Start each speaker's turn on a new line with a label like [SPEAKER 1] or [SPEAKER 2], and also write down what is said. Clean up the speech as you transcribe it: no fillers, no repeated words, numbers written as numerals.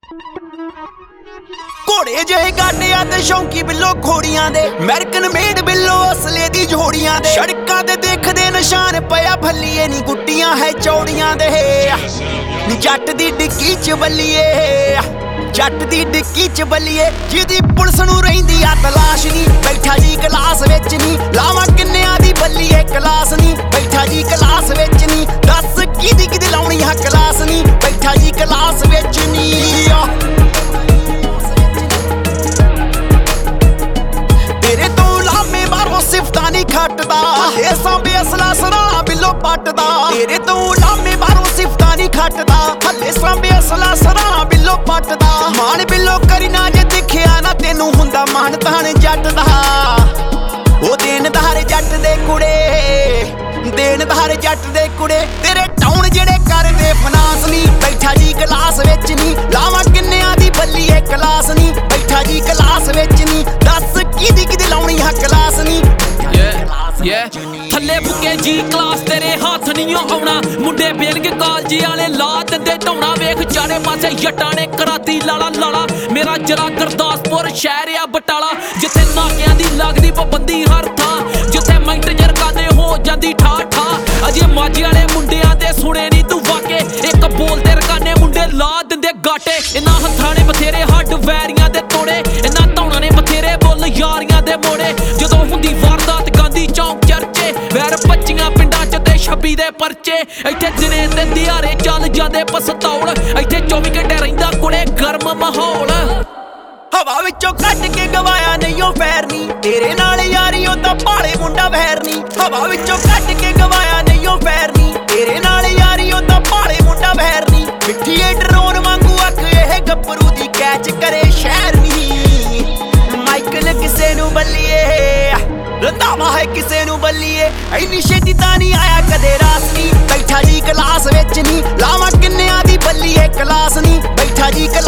[SPEAKER 1] ਘੋੜੇ ਜਿਹੇ ਗਾਡਿਆਂ ਤੇ ਸ਼ੌਂਕੀ ਬਿੱਲੋ ਘੋੜੀਆਂ ਦੇ ਅਮਰੀਕਨ ਮੇਡ ਬਿੱਲੋ ਅਸਲੇ ਦੀ ਜੋੜੀਆਂ ਦੇ ਸੜਕਾਂ ਤੇ ਦੇਖਦੇ ਨਿਸ਼ਾਨ ਪਿਆ ਭੱਲੀਏ ਨੀ ਗੁੱਟੀਆਂ ਹੈ ਚੌੜੀਆਂ ਦੇ ਨੀ ਜੱਟ ਦੀ ਡਿੱਕੀ ਚ ਬੱਲੀਏ ਜੱਟ ਦੀ ਡਿੱਕੀ ਚ ਬੱਲੀਏ ਜਿਹਦੀ ਪੁਲਿਸ ਨੂੰ ਰਹਿੰਦੀ ਆ ਤਲਾਸ਼ ਨੀ ਬੈਠਾ ਜੀ ਕਲਾਸ ਵਿੱਚ ਨੀ ਲਾਵਾਂ ਕਿੰਨਿਆਂ ਦੀ ਬੱਲੀਏ ਕਲਾਸ ਨੀ ਬੈਠਾ ਜੀ ਕਲਾਸ ਵਿੱਚ ਨੀ ਦੱਸ ਕਿਹਦੀ ਲਾਉਣੀ ਆ ਕਲਾਸ ਨੀ ਬੈਠਾ ਜੀ ਕਲਾਸ ਵਿੱਚ ਨੀ ਤੇਰੇ ਤੋਂ ਲਾਮੇ ਬਾਹਰੋਂ ਸਿਫਤਾਂ ਨੀ ਖੱਟਦਾ ਇਹ ਸਾਂਭੇ ਅਸਲਾ ਸਰਾ ਬਿੱਲੋ ਪੱਟਦਾ ਤੇਰੇ ਤੋਂ ਲਾਮੇ ਬਾਹਰੋਂ ਸਿਫਤਾਂ ਨੀ ਖੱਟਦਾ ਹੱਲੇ ਸਾਂਭੇ ਅਸਲਾ ਸਰਾ ਬਿੱਲੋ ਪੱਟਦਾ ਮਾਣ ਬਿੱਲੋ ਕਰੀ ਨਾ ਜੇ ਦਿਖਿਆ ਨਾ ਤੈਨੂੰ ਹੁੰਦਾ ਮਾਣ ਤਾਣ ਜੱਟ ਦਾ ਉਹ ਦੇਣਦਾਰ ਜੱਟ ਦੇ ਕੁੜੇ ਦੇਣਦਾਰ ਜੱਟ ਦੇ ਕੁੜੇ ਤੇਰੇ ਟਾਉਣ ਜਿਹੜੇ ਕਰਦੇ ਫਨਾਸ ਨੀ ਬੈਠਾ ਜੀ ਕਲਾਸ ਵਿੱਚ ਨੀ ਲਾਵਾਂ ਕਿੰਨਿਆਂ ਦੀ ਬੱਲੀਏ ਕਲਾਸ ਨੀ ਬੈਠਾ ਜੀ ਕਲਾਸ ਵਿੱਚ ਨੀ ਦੱਸ ਕਿਹਦੀ ਲਾਉਣੀ ਆ ਕਲਾਸ ਨੀ
[SPEAKER 2] ਥੱਲੇ ਬੁੱਕੇ ਜੀ ਕਲਾਸ ਤੇਰੇ ਹੱਥ ਨਹੀਂ ਆਉਣਾ ਮੁੰਡੇ ਬੇਲਗੇ ਕਾਲਜੀ ਵਾਲੇ ਲਾ ਦਿੰਦੇ ਢਾਉਣਾ ਵੇਖ ਚਾਰੇ ਪਾਸੇ ਜੱਟਾਂ ਨੇ ਕਰਾਤੀ ਲਾਲਾ ਲਾਲਾ ਮੇਰਾ ਜਰਾ ਗੁਰਦਾਸਪੁਰ ਸ਼ਹਿਰ ਆ ਬਟਾਲਾ ਜਿੱਥੇ ਨਾਕਿਆਂ ਦੀ ਲੱਗਦੀ ਪਾਬੰਦੀ ਹਰ ਥਾਂ ਜਿੱਥੇ ਮਿੰਟ ਜਰਕਾਨੇ ਹੋ ਜਾਂਦੀ ਠਾ ਠਾ ਅਜੇ ਮਾਝੇ ਵਾਲੇ ਮੁੰਡਿਆਂ ਦੇ ਸੁਣੇ ਨਹੀਂ ਤੂੰ ਵਾਕੇ ਇੱਕ ਬੋਲਦੇ ਰਕਾਨੇ ਮੁੰਡੇ ਲਾ ਦਿੰਦੇ ਗਾਟੇ ਇਹਨਾਂ ਹੱਥਾਂ ਨੇ ਬਥੇਰੇ ਹੱਡ ਵੈਰੀਆਂ ਦੇ ਤੋੜੇ ਇਹਨਾਂ ਧੌਣਾ ਨੇ ਬਥੇਰੇ ਬੁੱਲ ਯਾਰੀਆਂ ਦੇ ਮੋੜੇ ਜਦੋਂ ਹੁੰਦੀ ਵਾਰਦਾਤ ਗਾਂਧੀ ਚੌਂਕ ਚਰਚੇ ਵੈਰ ਬੱਚੀਆਂ ਪਿੰਡਾਂ ਚ ਤੇ 26 ਦੇ ਪਰਚੇ ਇੱਥੇ ਦਿਨੇ ਤੇ ਦਿਹਾੜੇ ਚੱਲ ਜਾਂਦੇ ਪਸਤੌਲ ਇੱਥੇ 24 ਘੰਟੇ ਰਹਿੰਦਾ ਕੁੜੇ ਗਰਮ ਮਾਹੌਲ
[SPEAKER 1] ਹਵਾ ਵਿੱਚੋਂ ਕੱਢ ਕੇ ਗਵਾਇਆ ਨਹੀਂ ਉਹ ਫੈਰ ਨੀ ਤੇਰੇ ਨਾਲ ਯਾਰੀ ਉਹ ਤਾਂ ਭਾਲੇ ਮੁੰਡਾ ਵਹਿਰ ਨੀ ਹਵਾ ਵਿੱਚੋਂ ਕੱਢ ਕੇ ਗਵਾਇਆ ਨਹੀਂ ਉਹ ਫੈਰ ਨੀ ਤੇਰੇ ਨਾਲ ਯਾਰੀ ਉਹ ਤਾਂ ਭਾਲੇ ਮੁੰਡਾ ਵਹਿਰ ਨੀ ਮਿੱਠੀਏ ਡਰੋਨ ਵਾਂਗੂ ਅੱਖ ਇਹ ਗੱਭਰੂ ਦੀ ਕੈਚ ਕਰੇ ਸ਼ਹਿਰ ਨੀ ਮਾਈਕਲ ਕਿਸੇ ਨੂੰ ਬੱਲੀਏ ਰੰਧਾਵਾ ਹੈ ਕਿਸੇ ਨੂੰ ਬੱਲੀਏ ਐਨੀ ਛੇਤੀ ਤਾਂ ਨਹੀਂ ਆਇਆ ਕਦੇ ਰਾਸ ਨੀ ਬੈਠਾ ਜੀ ਕਲਾਸ ਵਿੱਚ ਨੀ ਲਾਵਾਂ ਕਿੰਨਿਆਂ ਦੀ ਬੱਲੀਏ ਕਲਾਸ ਨੀ ਬੈਠਾ ਜੀ